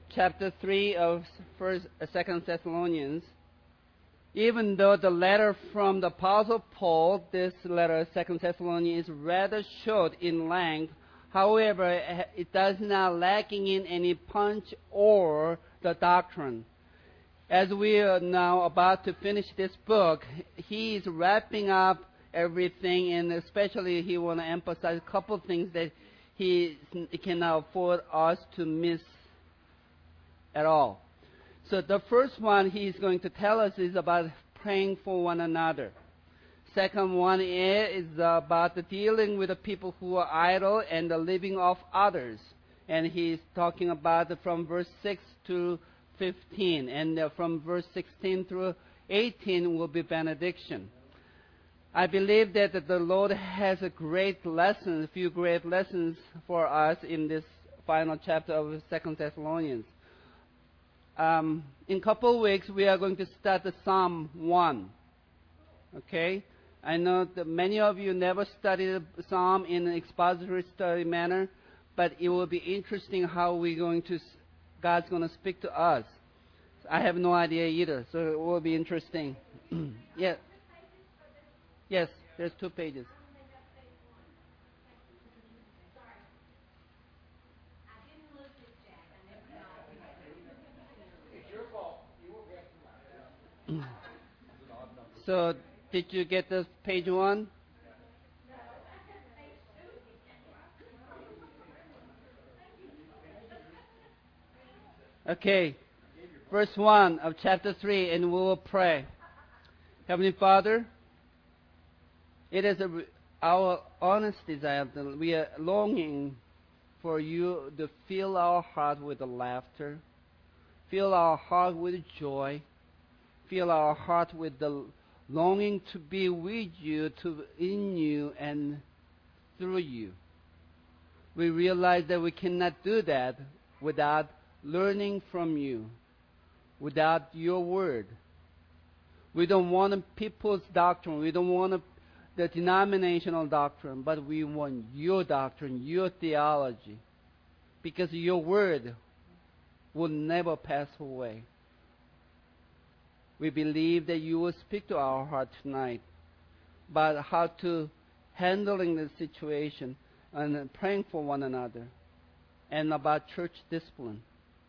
chapter 3 of Second Thessalonians, even though the letter from the Apostle Paul, this letter, Second Thessalonians, is rather short in length, however, it does not lacking in any punch or the doctrine. As we are now about to finish this book, he is wrapping up everything, and especially he want to emphasize a couple of things that he cannot afford us to miss at all. So the first one he's going to tell us is about praying for one another. Second one is about dealing with the people who are idle and the living off others. And he's talking about from verse 6 to 15. And from verse 16 through 18 will be benediction. I believe that the Lord has a few great lessons for us in this final chapter of 2 Thessalonians. In a couple of weeks, we are going to start the Psalm 1. Okay? I know that many of you never studied the Psalm in an expository study manner, but it will be interesting how God's going to speak to us. I have no idea either, so it will be interesting. Yeah. Yes, there's 2 pages. So, did you get this page 1? Okay, verse 1 of chapter 3, and we will pray. Heavenly Father, it is our honest desire that we are longing for you to fill our heart with laughter, fill our heart with joy, fill our heart with the longing to be with you, in you, and through you. We realize that we cannot do that without learning from you, without your word. We don't want people's doctrine. We don't want the denominational doctrine, but we want your doctrine, your theology, because your word will never pass away. We believe that you will speak to our heart tonight about how to handling the situation and praying for one another and about church discipline.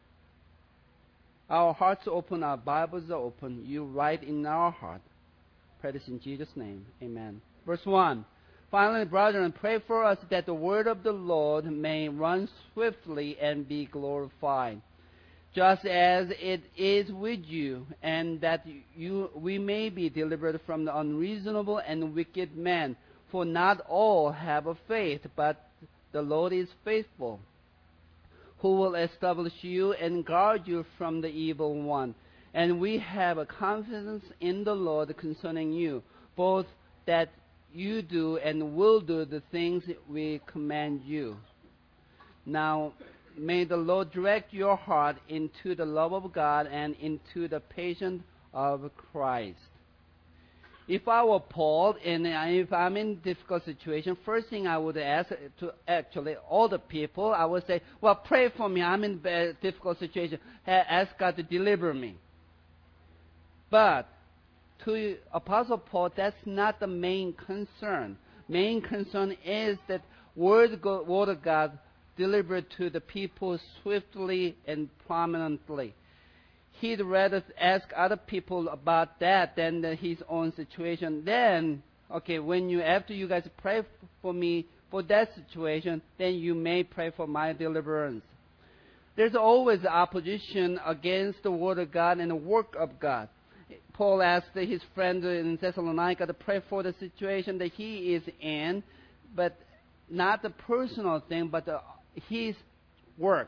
Our hearts are open, our Bibles are open. You write in our heart. Pray this in Jesus' name. Amen. Verse 1. Finally, brethren, pray for us that the word of the Lord may run swiftly and be glorified, just as it is with you, and that we may be delivered from the unreasonable and wicked men. For not all have a faith, but the Lord is faithful, who will establish you and guard you from the evil one. And we have a confidence in the Lord concerning you, both that you do and will do the things we command you. Now, may the Lord direct your heart into the love of God and into the patience of Christ. If I were Paul and if I'm in a difficult situation, first thing I would ask to actually all the people, I would say, well, pray for me. I'm in a difficult situation. Ask God to deliver me. But to Apostle Paul, that's not the main concern. Main concern is that word of God delivered to the people swiftly and prominently. He'd rather ask other people about that than his own situation. Then, okay, after you guys pray for me for that situation, then you may pray for my deliverance. There's always opposition against the word of God and the work of God. Paul asked his friend in Thessalonica to pray for the situation that he is in, but not the personal thing, but his work,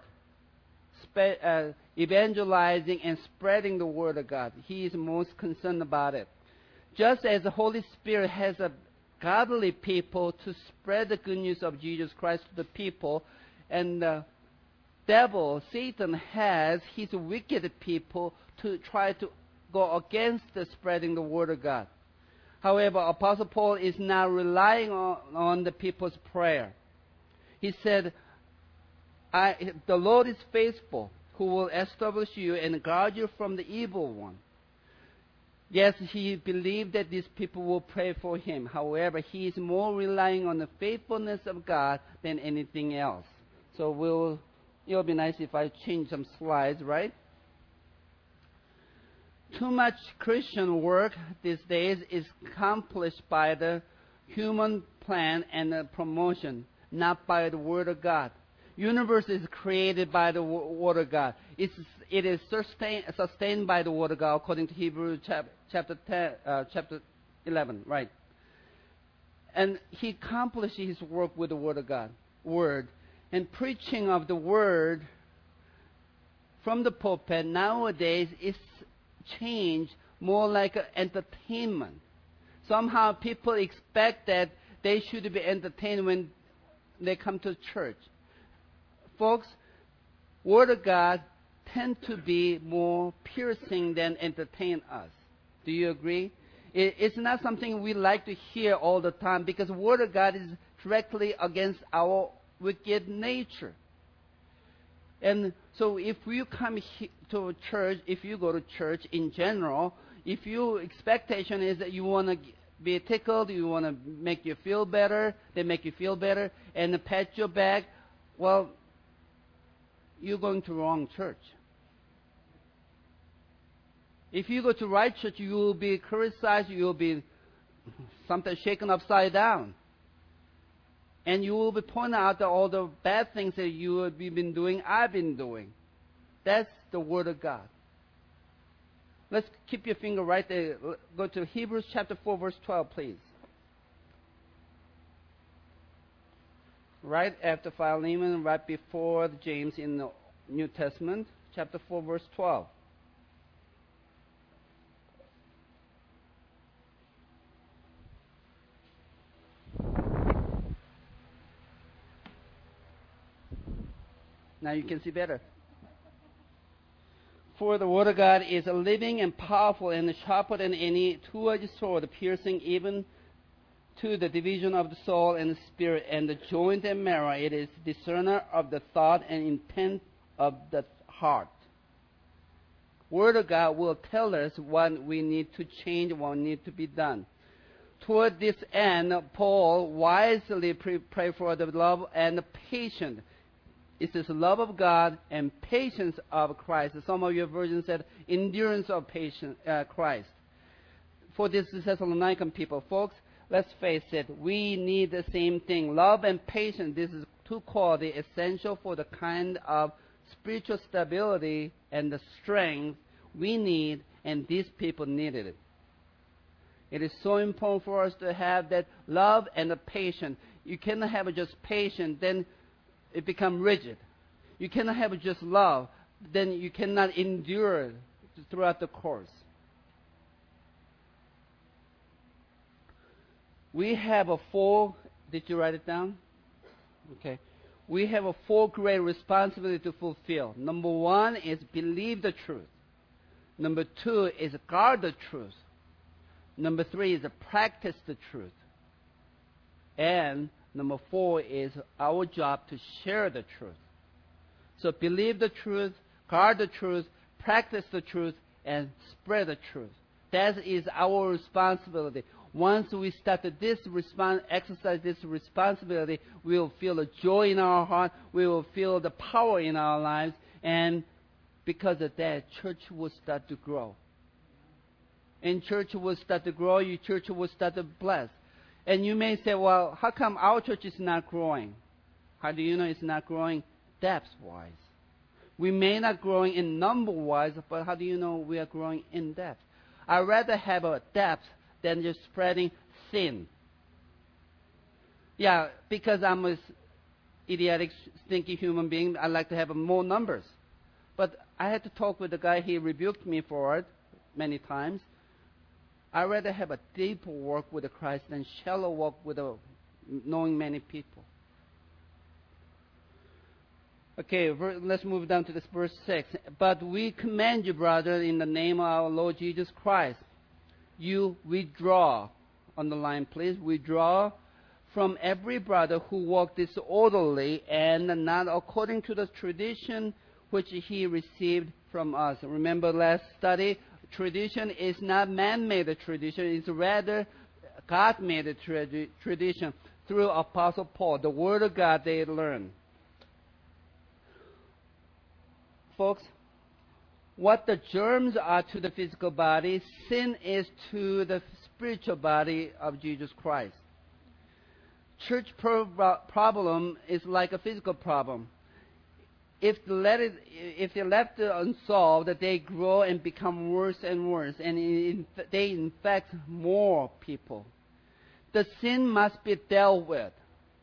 evangelizing and spreading the word of God. He is most concerned about it. Just as the Holy Spirit has a godly people to spread the good news of Jesus Christ to the people, and the devil, Satan, has his wicked people to try to go against the spreading the word of God. However, Apostle Paul is now relying on the people's prayer. He said, the Lord is faithful, who will establish you and guard you from the evil one. Yes, he believed that these people will pray for him. However, he is more relying on the faithfulness of God than anything else. So it'll be nice if I change some slides, right? Too much Christian work these days is accomplished by the human plan and the promotion, not by the Word of God. Universe is created by the Word of God. It is sustained by the Word of God, according to Hebrews chapter 11, right? And he accomplished his work with the Word of God, Word. And preaching of the Word from the pulpit nowadays is changed more like an entertainment. Somehow people expect that they should be entertained when they come to church. Folks, Word of God tend to be more piercing than entertain us. Do you agree? It's not something we like to hear all the time because Word of God is directly against our wicked nature. And so if you come to church, if you go to church in general, if your expectation is that you want to be tickled, you want to make you feel better, they make you feel better, and pat your back, well, you're going to the wrong church. If you go to right church, you will be criticized, you will be sometimes shaken upside down. And you will be pointing out all the bad things that you have been doing, I've been doing. That's the Word of God. Let's keep your finger right there. Go to Hebrews chapter 4, verse 12, please. Right after Philemon, right before James in the New Testament, chapter 4, verse 12. Now you can see better. For the Word of God is living and powerful and sharper than any two-edged sword, piercing even to the division of the soul and the spirit and the joint and marrow. It is discerner of the thought and intent of the heart. Word of God will tell us what we need to change, what needs to be done. Toward this end, Paul wisely prayed for the love and the patience. It says love of God and patience of Christ. Some of your versions said endurance of Christ. For this Thessalonican people, folks, let's face it, we need the same thing. Love and patience, this is two qualities essential for the kind of spiritual stability and the strength we need, and these people needed it. It is so important for us to have that love and the patience. You cannot have just patience, then it becomes rigid. You cannot have just love, then you cannot endure throughout the course. We have did you write it down? Okay. We have a 4 great responsibility to fulfill. Number 1 is believe the truth. Number 2 is guard the truth. Number 3 is practice the truth. And number 4 is our job to share the truth. So believe the truth, guard the truth, practice the truth, and spread the truth. That is our responsibility. Once we start exercise this responsibility, we will feel the joy in our heart, we will feel the power in our lives, and because of that, church will start to grow. And church will start to grow, your church will start to bless. And you may say, well, how come our church is not growing? How do you know it's not growing? Depth-wise. We may not growing in number-wise, but how do you know we are growing in depth? I'd rather have a depth than just spreading thin. Yeah, because I'm an idiotic, stinky human being, I like to have more numbers. But I had to talk with the guy, he rebuked me for it many times. I'd rather have a deeper walk with Christ than shallow walk with knowing many people. Okay, let's move down to this verse 6. But we command you, brother, in the name of our Lord Jesus Christ, you withdraw, underline please, withdraw from every brother who walk disorderly and not according to the tradition which he received from us. Remember last study, tradition is not man-made tradition, it's rather God-made tradition through Apostle Paul, the Word of God they learned. Folks, what the germs are to the physical body, sin is to the spiritual body of Jesus Christ. Church problem is like a physical problem. If they're left unsolved, they grow and become worse and worse, and they infect more people. The sin must be dealt with.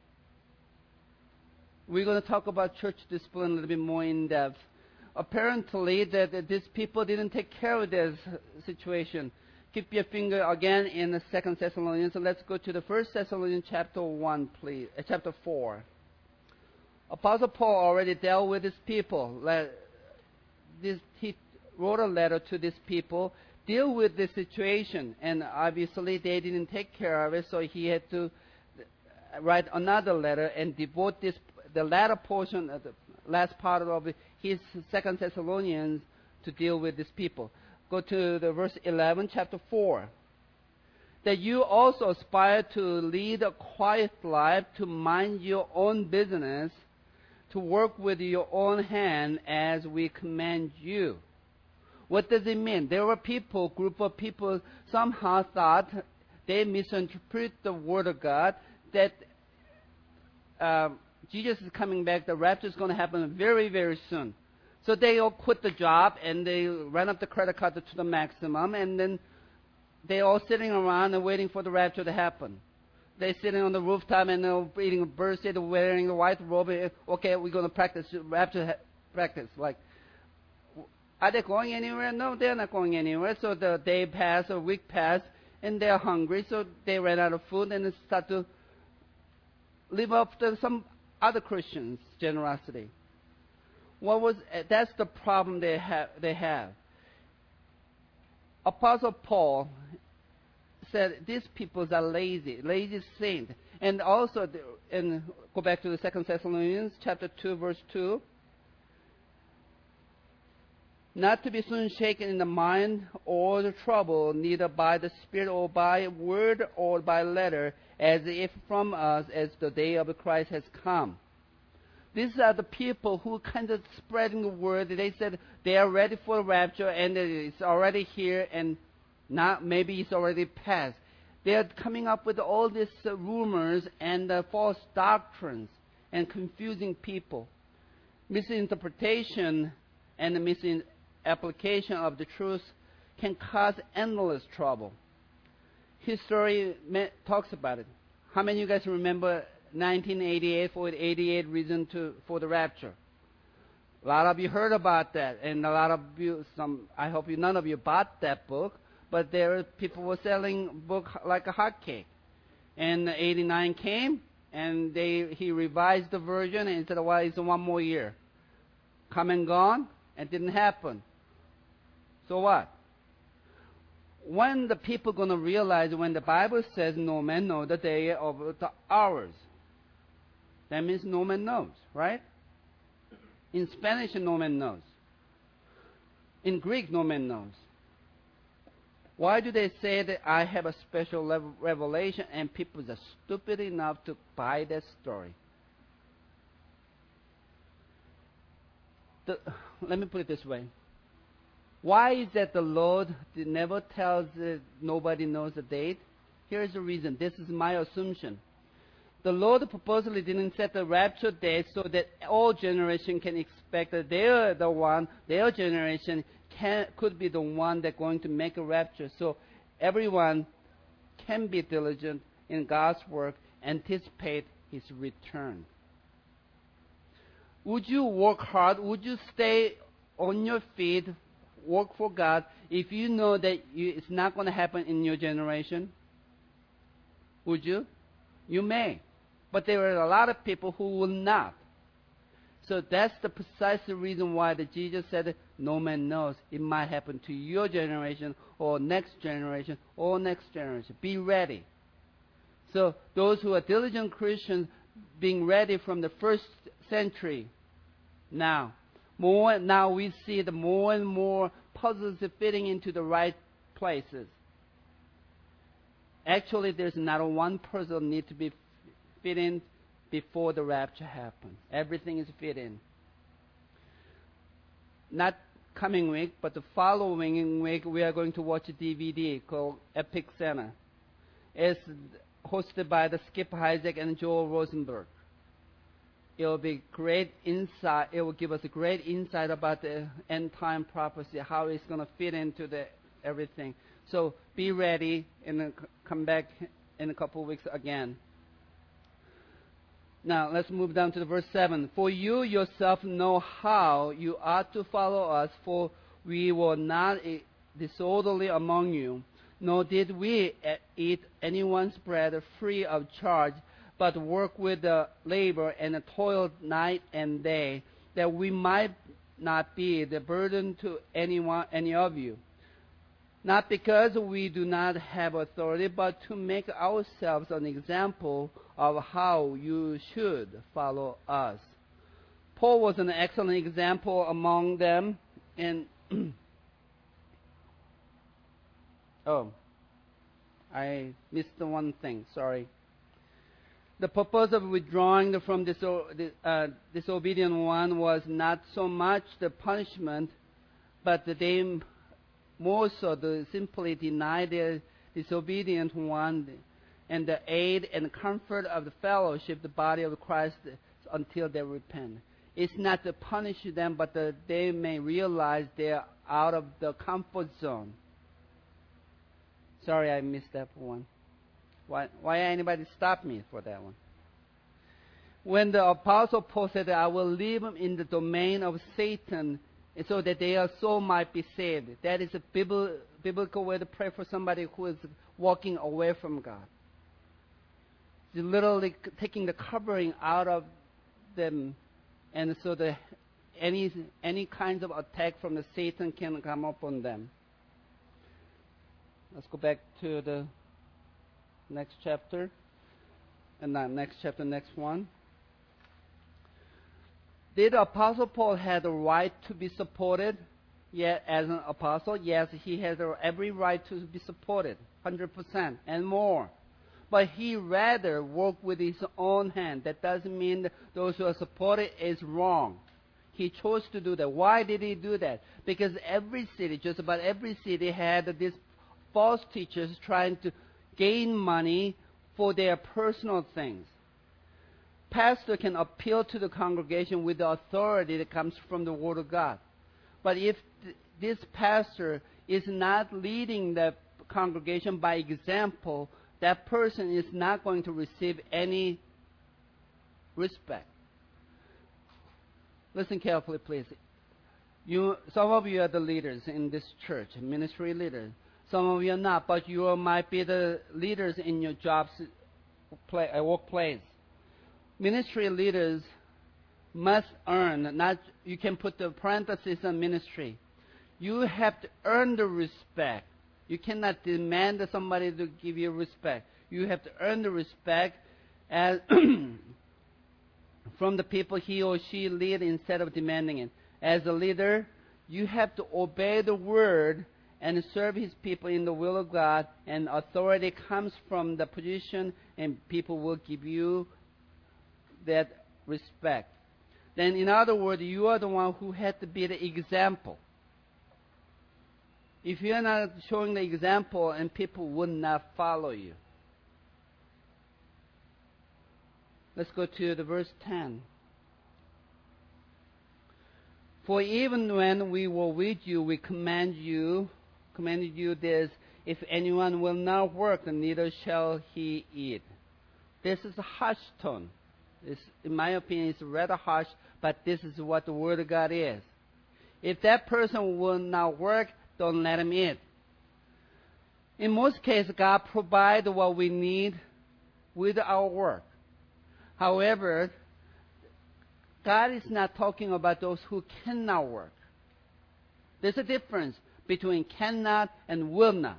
We're going to talk about church discipline a little bit more in depth. Apparently, that these people didn't take care of this situation. Keep your finger again in the 2 Thessalonians. So let's go to the 1 Thessalonians chapter 1, please. Chapter 4. Apostle Paul already dealt with these people. He wrote a letter to these people, deal with this situation, and obviously they didn't take care of it, so he had to write another letter and devote the latter portion, the last part of his 2 Thessalonians to deal with these people. Go to the verse 11, chapter 4. That you also aspire to lead a quiet life, to mind your own business, to work with your own hand as we command you. What does it mean? There were group of people somehow thought they misinterpret the Word of God, that Jesus is coming back, the rapture is going to happen very, very soon. So they all quit the job and they ran up the credit card to the maximum, and then they all sitting around and waiting for the rapture to happen. They're sitting on the rooftop and they're eating a birthday, they're wearing the white robe. Okay, we're going to practice rapture practice. Like, are they going anywhere? No, they're not going anywhere. So the day passed, a week passed, and they're hungry, so they ran out of food and they start to live up to some other Christians' generosity. That's the problem they have. Apostle Paul said these people are lazy saints. And also, go back to the 2 Thessalonians chapter 2, verse 2. Not to be soon shaken in the mind or the trouble, neither by the Spirit or by word or by letter, as if from us, as the day of Christ has come. These are the people who kind of spreading the word. They said they are ready for the rapture and it's already here and not, maybe it's already passed. They are coming up with all these rumors and false doctrines and confusing people. Misinterpretation and misapplication of the truth can cause endless trouble. History talks about it. How many of you guys remember 1988, 88 reason for the rapture? A lot of you heard about that, and a lot of you, I hope none of you bought that book, but people were selling book like a hotcake. And 89 came, and he revised the version and said, well, it's one more year. Come and gone, and it didn't happen. So what? When the people going to realize, when the Bible says no man knows the day of the hours, that means no man knows, right? In Spanish, no man knows. In Greek, no man knows. Why do they say that I have a special revelation and people are stupid enough to buy that story? Let me put it this way. Why is that the Lord never tells nobody knows the date? Here's the reason. This is my assumption. The Lord purposely didn't set the rapture date so that all generation can expect that their generation could be the one that's going to make a rapture. So everyone can be diligent in God's work, anticipate His return. Would you work hard? Would you stay on your feet, work for God, if you know that it's not going to happen in your generation? Would you? You may. But there are a lot of people who will not. So that's the precise reason why Jesus said, no man knows. It might happen to your generation or next generation or next generation. Be ready. So those who are diligent Christians being ready from the first century now, Now we see the more and more puzzles fitting into the right places. Actually, there's not one puzzle need to be fit in before the rapture happens. Everything is fit in. Not coming week, but the following week, we are going to watch a DVD called Epic Center. It's hosted by the Skip Heitzig and Joel Rosenberg. It will be great insight. It will give us a great insight about the end time prophecy, how it's going to fit into everything. So be ready and come back in a couple of weeks again. Now let's move down to the verse 7. For you yourself know how you ought to follow us, for we were not disorderly among you, nor did we eat anyone's bread free of charge, but work with labor and toiled night and day, that we might not be the burden to any of you. Not because we do not have authority, but to make ourselves an example of how you should follow us. Paul was an excellent example among them. And I missed the one thing. Sorry. The purpose of withdrawing from disobedient one was not so much the punishment, but they more so to simply deny the disobedient one and the aid and comfort of the fellowship, the body of Christ, until they repent. It's not to punish them, but that they may realize they're out of the comfort zone. Sorry, I missed that one. Why anybody stop me for that one? When the Apostle Paul said, I will leave them in the domain of Satan, so that their soul might be saved. That is a biblical way to pray for somebody who is walking away from God. It's literally taking the covering out of them, and so that any kinds of attack from the Satan can come upon them. Let's go back to the next chapter, and not next chapter, next one. Did Apostle Paul have the right to be supported? Yet, as an apostle, yes, he has every right to be supported, 100% and more. But he rather worked with his own hand. That doesn't mean that those who are supported is wrong. He chose to do that. Why did he do that? Because every city, just about every city, had these false teachers trying to gain money for their personal things. Pastor can appeal to the congregation with the authority that comes from the Word of God. But if this pastor is not leading the congregation by example, that person is not going to receive any respect. Listen carefully, please. Some of you are the leaders in this church, ministry leaders. Some of you are not, but you might be the leaders in your jobs, workplace. Ministry leaders must earn, you can put the parenthesis on ministry. You have to earn the respect. You cannot demand somebody to give you respect. You have to earn the respect as from the people he or she lead instead of demanding it. As a leader, you have to obey the word and serve his people in the will of God, and authority comes from the position, and people will give you that respect. Then, in other words, you are the one who had to be the example. If you are not showing the example, and people would not follow you. Let's go to the verse 10. For even when we were with you, we commanded you this: if anyone will not work, neither shall he eat. This is a harsh tone. In my opinion, it's rather harsh, but this is what the Word of God is. If that person will not work, don't let him eat. In most cases, God provides what we need with our work. However, God is not talking about those who cannot work. There's a difference between cannot and will not.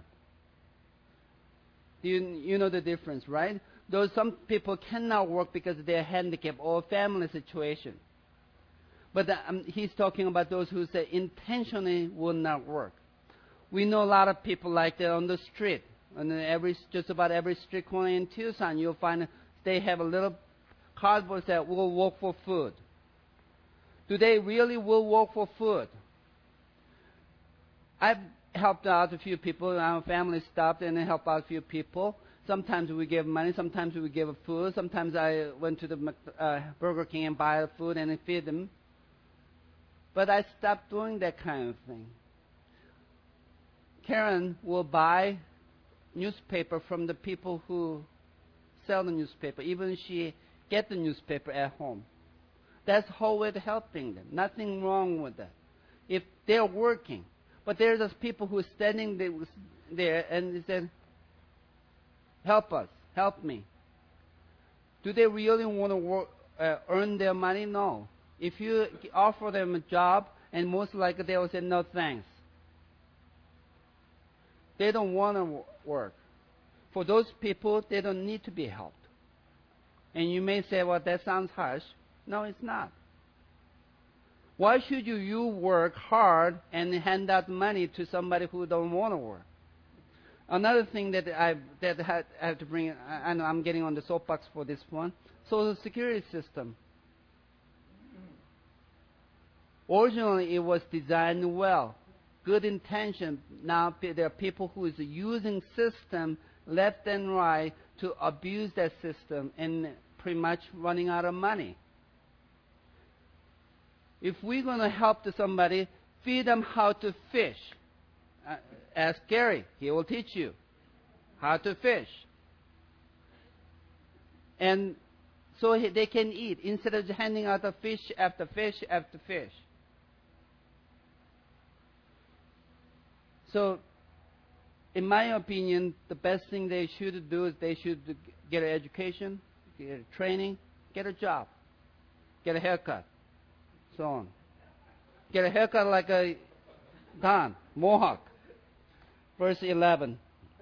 You know the difference, right? Some people cannot work because they're handicapped or family situation. But he's talking about those who say intentionally will not work. We know a lot of people like that on the street. And just about every street corner in Tucson, you'll find they have a little cardboard that will work for food. Do they really will work for food? I've helped out a few people. Our family stopped and helped out a few people. Sometimes we give money. Sometimes we give food. Sometimes I went to the Burger King and buy food and feed them. But I stopped doing that kind of thing. Karen will buy newspaper from the people who sell the newspaper. Even she get the newspaper at home. That's her way of helping them. Nothing wrong with that. If they're working. But there's those people who are standing there and they said, help us, help me. Do they really want to work, earn their money? No. If you offer them a job, and most likely they will say, no thanks. They don't want to work. For those people, they don't need to be helped. And you may say, well, that sounds harsh. No, it's not. Why should you work hard and hand out money to somebody who don't want to work? Another thing that I have to bring, I know I'm getting on the soapbox for this one, Social Security system. Originally, it was designed well, good intention. Now there are people who is using system left and right to abuse that system and pretty much running out of money. If we're going to help somebody, feed them how to fish. Ask Gary. He will teach you how to fish. And so they can eat instead of handing out a fish after fish after fish. So, in my opinion, the best thing they should do is they should get an education, get a training, get a job, get a haircut, so on. Get a haircut like a Don, Mohawk. Verse 11.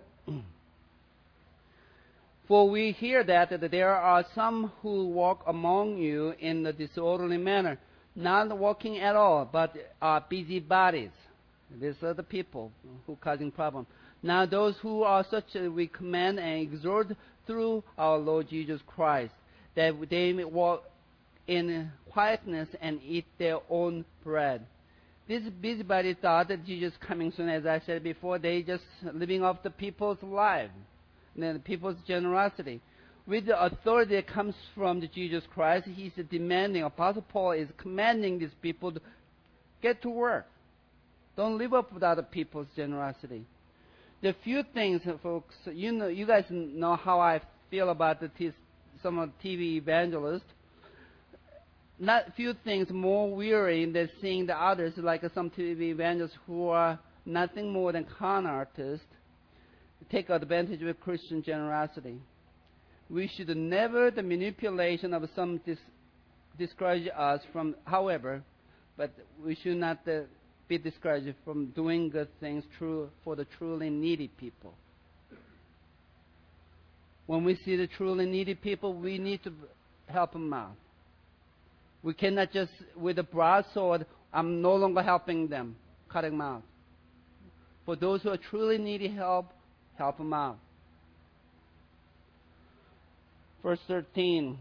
For we hear that there are some who walk among you in a disorderly manner, not walking at all, but are busybodies. These are the people who are causing problems. Now those who are such we command and exhort through our Lord Jesus Christ, that they may walk in quietness and eat their own bread. These busybodies thought that Jesus coming soon, as I said before, they just living off the people's life, the people's generosity. With the authority that comes from Jesus Christ, he's demanding, Apostle Paul is commanding these people to get to work. Don't live up with other people's generosity. The few things, folks, you guys know how I feel about some of the TV evangelists. Not few things more weary than seeing the others, like some TV evangelists who are nothing more than con artists, take advantage of Christian generosity. We should never the manipulation of some discourage us from, however, but we should not be discouraged from doing good things for the truly needy people. When we see the truly needy people, we need to help them out. We cannot just, with a broadsword, I'm no longer helping them, cut them out. For those who are truly needy help them out. Verse 13.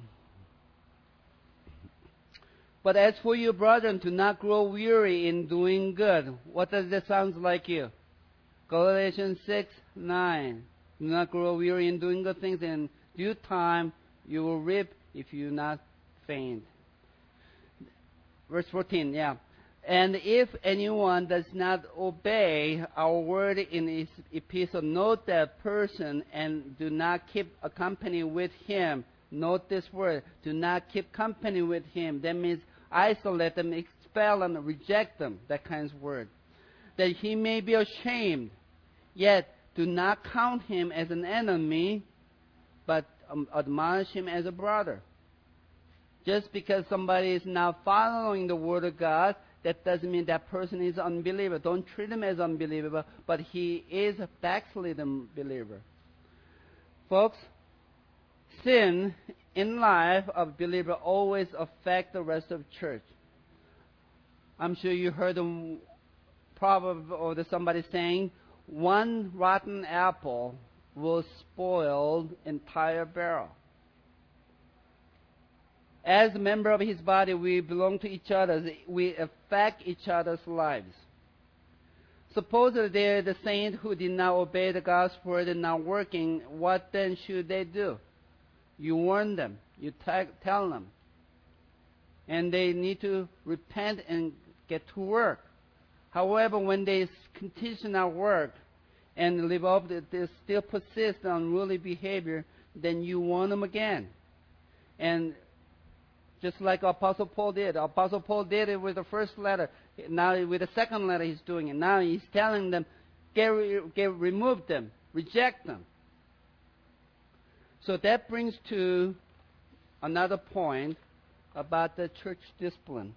But as for you, brethren, do not grow weary in doing good. What does that sound like you? Galatians 6:9. Do not grow weary in doing good things. In due time you will reap if you not faint. Verse 14, yeah. And if anyone does not obey our word in his epistle, note that person and do not keep a company with him. Note this word, do not keep company with him. That means isolate them, expel them, reject them, that kind of word. That he may be ashamed. Yet do not count him as an enemy, but admonish him as a brother. Just because somebody is not following the word of God, that doesn't mean that person is an unbeliever. Don't treat him as unbeliever, but he is a backslidden believer. Folks, sin in life of believer always affect the rest of church. I'm sure you heard the proverb or somebody saying, one rotten apple will spoil entire barrel. As a member of his body, we belong to each other. We affect each other's lives. Suppose that they're the saint who did not obey the gospel and not working. What then should they do? You warn them. You tell them. And they need to repent and get to work. However, when they continue to not work and live up, they still persist on unruly behavior, then you warn them again. And just like Apostle Paul did. Apostle Paul did it with the first letter. Now with the second letter he's doing it. Now he's telling them, remove them, reject them. So that brings to another point about the church discipline.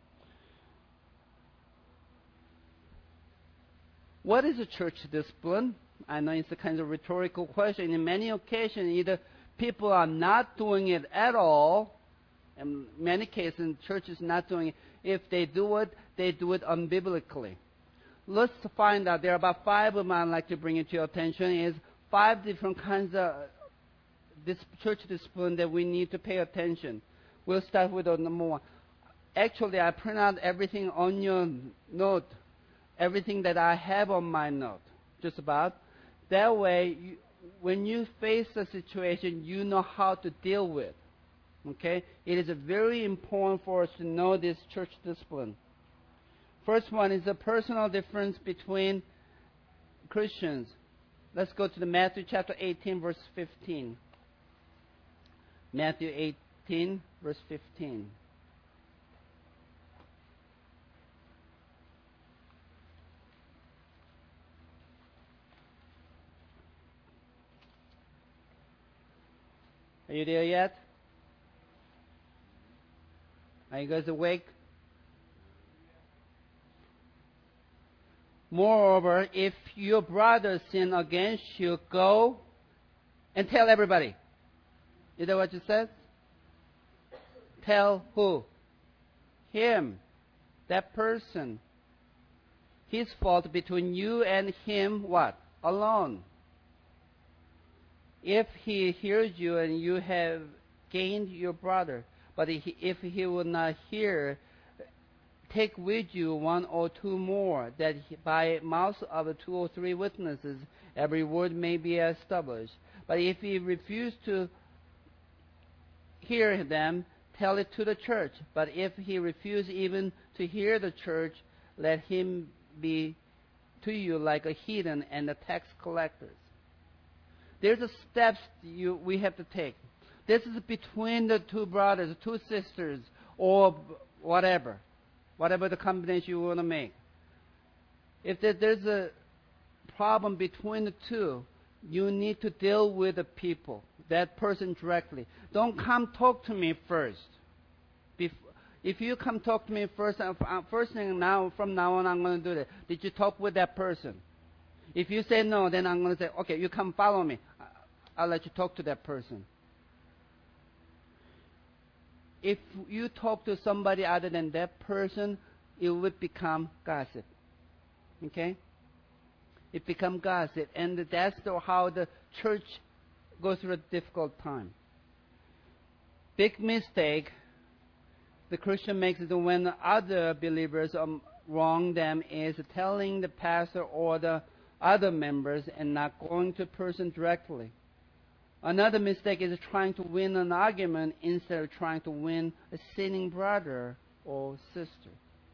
What is a church discipline? I know it's a kind of rhetorical question. In many occasions, either people are not doing it at all. In many cases, church is not doing it. If they do it unbiblically. Let's find out. There are about 5 of them I'd like to bring it to your attention. Is 5 different kinds of this church discipline that we need to pay attention. We'll start with number 1. Actually, I print out everything on your note, everything that I have on my note, just about. That way, when you face a situation, you know how to deal with. Okay? It is very important for us to know this church discipline. First one is the personal difference between Christians. Let's go to the Matthew chapter 18, verse 15. Matthew 18, verse 15. Are you there yet? Are you guys awake? Moreover, if your brother sin against you, go and tell everybody. Is that what you said? Tell who? Him. That person. His fault between you and him, what? Alone. If he hears you and you have gained your brother, but if he will not hear, take with you 1 or 2 more, that by mouth of 2 or 3 witnesses every word may be established. But if he refuse to hear them, tell it to the church. But if he refuse even to hear the church, let him be to you like a heathen and a tax collectors. There's a steps we have to take. This is between the 2 brothers, 2 sisters, or whatever the combination you want to make. If there's a problem between the 2, you need to deal with the people, that person directly. Don't come talk to me first. If you come talk to me first thing from now on, I'm going to do that. Did you talk with that person? If you say no, then I'm going to say, okay, you come follow me. I'll let you talk to that person. If you talk to somebody other than that person, it would become gossip. Okay? It becomes gossip. And that's how the church goes through a difficult time. Big mistake the Christian makes when other believers wrong them is telling the pastor or the other members and not going to person directly. Another mistake is trying to win an argument instead of trying to win a sinning brother or sister.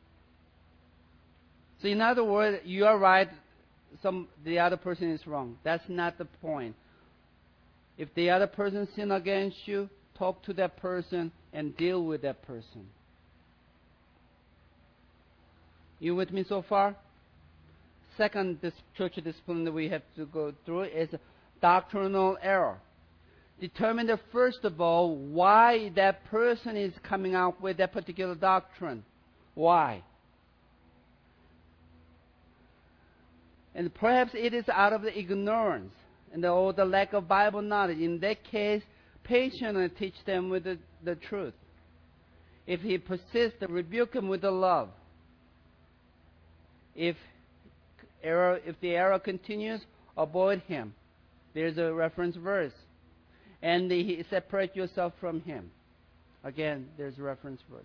So in other words, you are right, the other person is wrong. That's not the point. If the other person sin against you, talk to that person and deal with that person. You with me so far? Second, this church discipline that we have to go through is doctrinal error. Determine first of all why that person is coming out with that particular doctrine. Why? And perhaps it is out of the ignorance or the lack of Bible knowledge. In that case, patiently teach them with the truth. If he persists, rebuke him with the love. If the error continues, avoid him. There's a reference verse. And separate yourself from him. Again, there's a reference verse.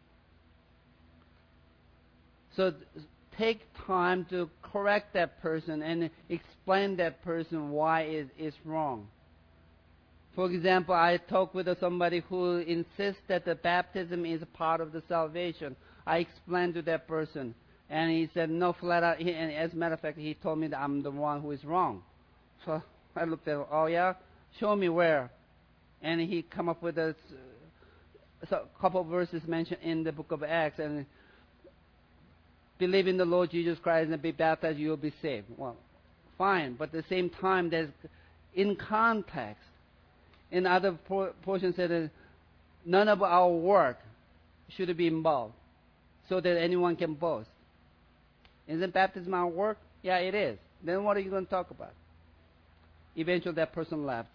So take time to correct that person and explain that person why it is wrong. For example, I talk with somebody who insists that the baptism is a part of the salvation. I explained to that person, and he said no, flat out. And as a matter of fact, he told me that I'm the one who is wrong. So I looked at him, oh yeah, show me where. And he come up with a couple of verses mentioned in the book of Acts, and believe in the Lord Jesus Christ and be baptized, you will be saved. Well, fine, but at the same time, there's in context. In other portions said, none of our work should be involved, so that anyone can boast. Isn't baptism our work? Yeah, it is. Then what are you going to talk about? Eventually, that person left.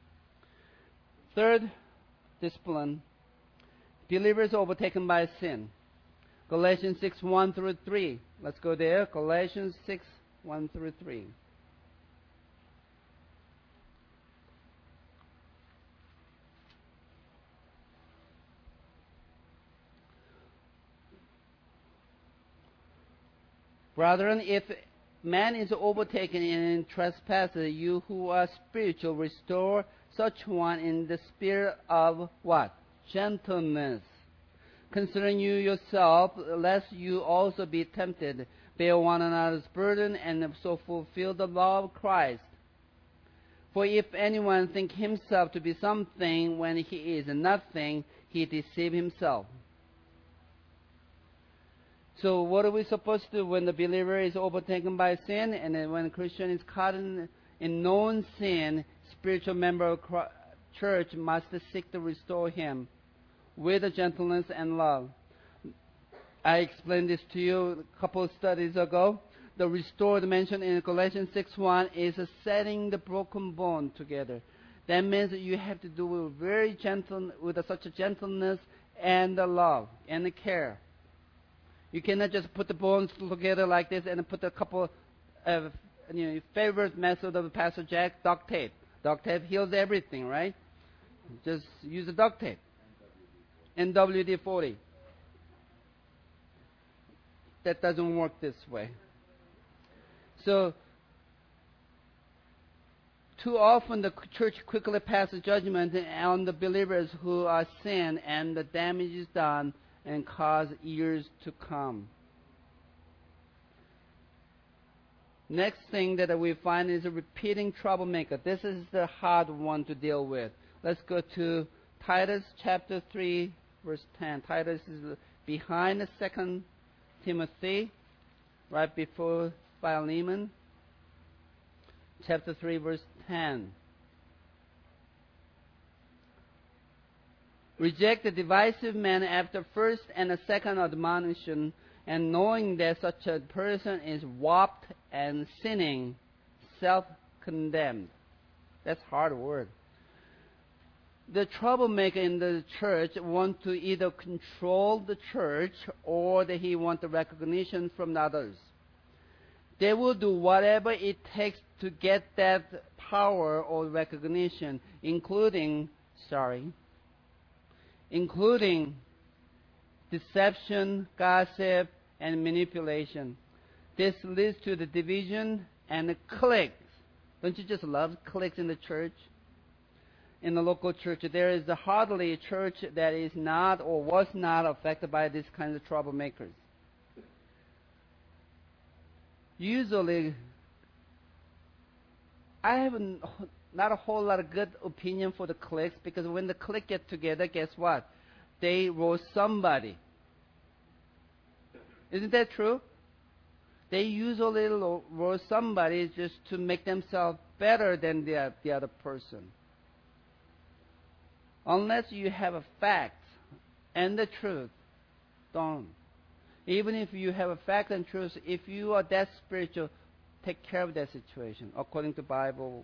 Third discipline: believers overtaken by sin. Galatians 6, 1 through 3. Let's go there. Galatians 6, 1 through 3. Brethren, if man is overtaken in trespasses, you who are spiritual, restore such one in the spirit of what? Gentleness. Considering you yourself, lest you also be tempted, bear one another's burden, and so fulfill the law of Christ. For if anyone think himself to be something when he is nothing, he deceives himself. So what are we supposed to do when the believer is overtaken by sin, and then when a Christian is caught in known sin? Spiritual member of church must seek to restore him with gentleness and love. I explained this to you a couple of studies ago. The restored mentioned in Galatians 6:1 is setting the broken bone together. That means that you have to do it very gentle, with such a gentleness and the love and the care. You cannot just put the bones together like this and put a couple of favorite method of Pastor Jack, duct tape. Duct tape heals everything, right? Just use the duct tape. NWD-40. That doesn't work this way. So, too often the church quickly passes judgment on the believers who are sin, and the damage is done and cause years to come. Next thing that we find is a repeating troublemaker. This is the hard one to deal with. Let's go to Titus chapter 3, verse 10. Titus is behind the 2 Timothy, right before Philemon. Chapter 3, verse 10. Reject the divisive man after first and a second admonition, and knowing that such a person is warped and sinning, self-condemned. That's a hard word. The troublemaker in the church want to either control the church or that he want the recognition from others. They will do whatever it takes to get that power or recognition, including deception, gossip, and manipulation. This leads to the division and the cliques. Don't you just love cliques in the church? In the local church, there is hardly a church that is not or was not affected by these kinds of troublemakers. Usually, I have not a whole lot of good opinion for the cliques, because when the clique get together, guess what? They roast somebody. Isn't that true? They usually roast somebody just to make themselves better than the other person. Unless you have a fact and the truth, don't. Even if you have a fact and truth, if you are that spiritual, take care of that situation according to the Bible.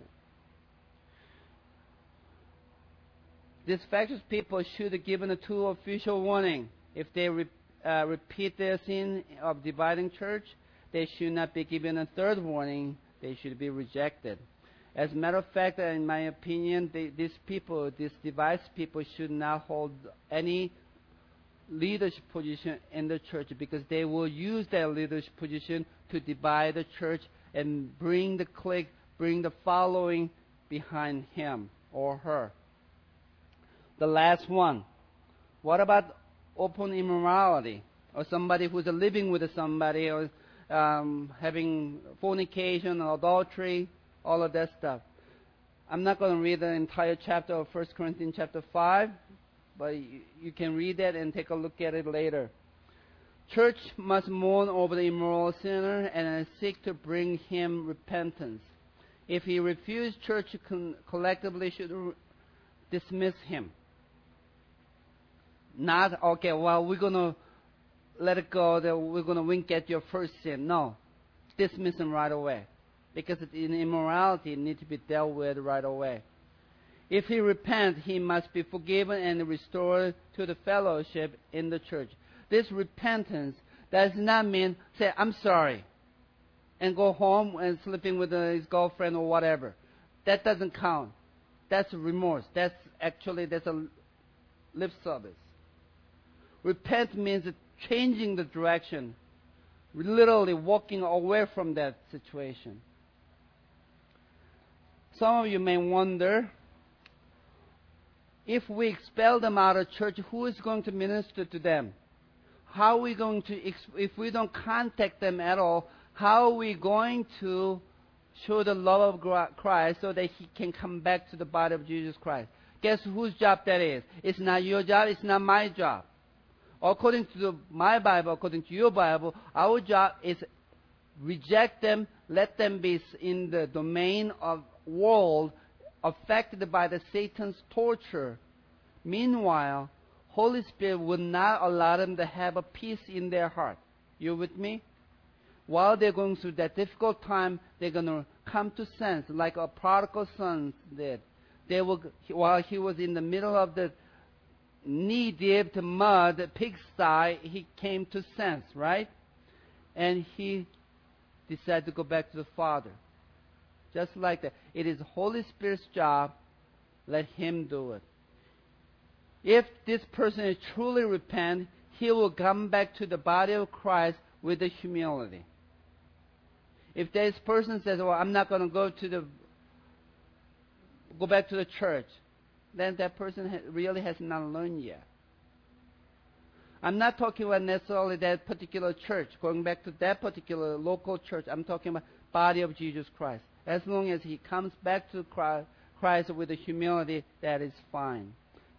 These factious people should be given a two official warning. If they repeat their sin of dividing church, they should not be given a third warning. They should be rejected. As a matter of fact, in my opinion, these device people should not hold any leadership position in the church, because they will use their leadership position to divide the church and bring the clique, bring the following behind him or her. The last one. What about open immorality? Or somebody who's living with somebody, or having fornication, adultery, all of that stuff. I'm not going to read the entire chapter of 1 Corinthians chapter 5, but you can read that and take a look at it later. Church must mourn over the immoral sinner and seek to bring him repentance. If he refuses, church collectively should dismiss him. Not, okay, well, we're going to let it go, that we're going to wink at your first sin. No. Dismiss him right away. Because in immorality, it needs to be dealt with right away. If he repents, he must be forgiven and restored to the fellowship in the church. This repentance does not mean, say, I'm sorry, and go home and sleeping with his girlfriend or whatever. That doesn't count. That's remorse. That's a lip service. Repent means changing the direction, literally walking away from that situation. Some of you may wonder, if we expel them out of church, who is going to minister to them? How are we going to, if we don't contact them at all, how are we going to show the love of Christ so that he can come back to the body of Jesus Christ? Guess whose job that is? It's not your job, it's not my job. According to my Bible, according to your Bible, our job is reject them, let them be in the domain of world affected by the Satan's torture. Meanwhile, Holy Spirit would not allow them to have a peace in their heart. You with me? While they're going through that difficult time, they're going to come to sense, like a prodigal son did. While he was in the middle of the knee-deep mud, pigsty, he came to sense, right? And he decided to go back to the Father. Just like that. It is Holy Spirit's job. Let him do it. If this person is truly repent, he will come back to the body of Christ with the humility. If this person says, well, I'm not going to go back to the church, then that person really has not learned yet. I'm not talking about necessarily that particular church, going back to that particular local church. I'm talking about body of Jesus Christ. As long as he comes back to Christ with the humility, that is fine.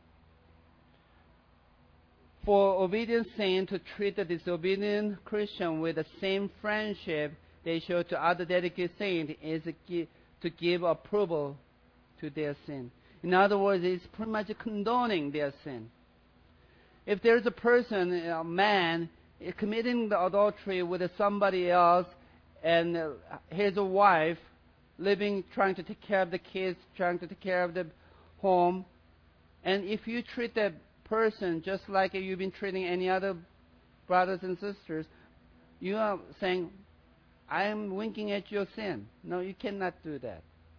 For obedient saints to treat the disobedient Christian with the same friendship they show to other dedicated saints is to give approval to their sin. In other words, it's pretty much condoning their sin. If there's a person, a man, committing the adultery with somebody else, and his wife, trying to take care of the kids, trying to take care of the home, and if you treat that person just like you've been treating any other brothers and sisters, you are saying, I am winking at your sin. No, you cannot do that.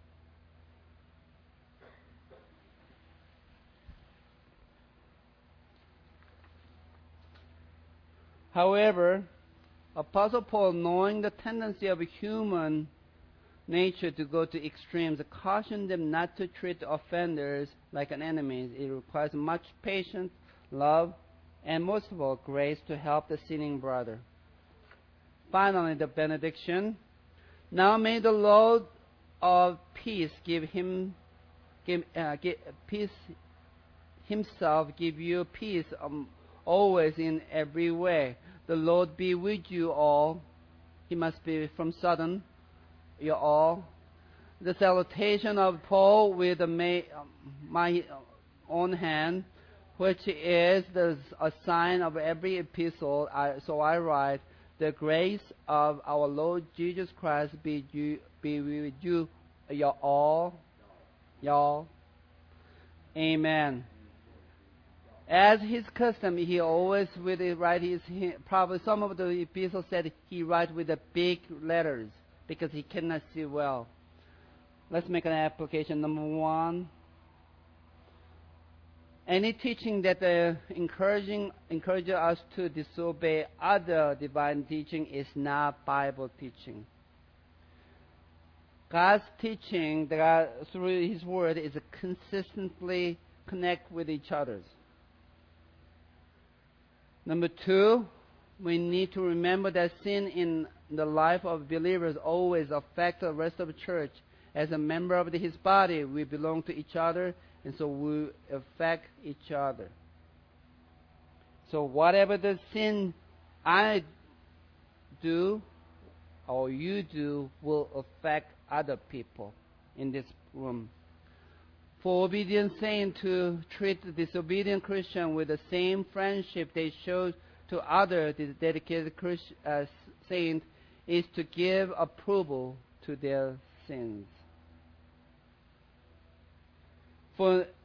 However, Apostle Paul, knowing the tendency of human nature to go to extremes, cautioned them not to treat offenders like an enemy. It requires much patience, love, and most of all, grace to help the sinning brother. Finally, the benediction. Now may the Lord of peace himself give you peace always in every way. The Lord be with you all. He must be from Southern. You all. The salutation of Paul with my own hand, which is a sign of every epistle. So I write, the grace of our Lord Jesus Christ be with you, y'all. Amen. As his custom, he always would write probably some of the epistles said he write with the big letters because he cannot see well. Let's make an application. Number one, any teaching that encourages us to disobey other divine teaching is not Bible teaching. God's teaching through His Word is consistently connect with each other. Number two, we need to remember that sin in the life of believers always affects the rest of the church. As a member of His body, we belong to each other, and so we affect each other. So whatever the sin I do or you do will affect other people in this room. For obedient saints to treat the disobedient Christian with the same friendship they show to other dedicated saints is to give approval to their sins. For